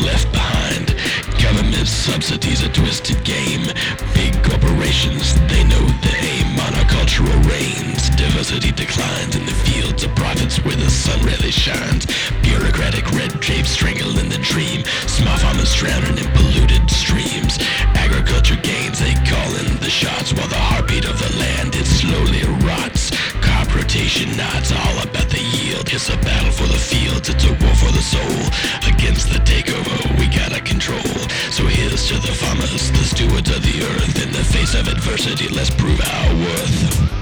left behind. Government subsidies, a twisted game. Big corporations, they know the aim. Monocultural reigns. Diversity declines in the fields of profits where the sun rarely shines. Bureaucratic red tape strangling the dream. Small farmers drowning in polluted streams. Agriculture gains, they call in the shots, while the heartbeat of the land, it slowly rots. Crop rotation, it's all about the yield. It's a battle for the fields, it's a war for the soul. Against the takeover, we gotta control. So here's to the farmers, the stewards of the earth. In the face of adversity, let's prove our worth.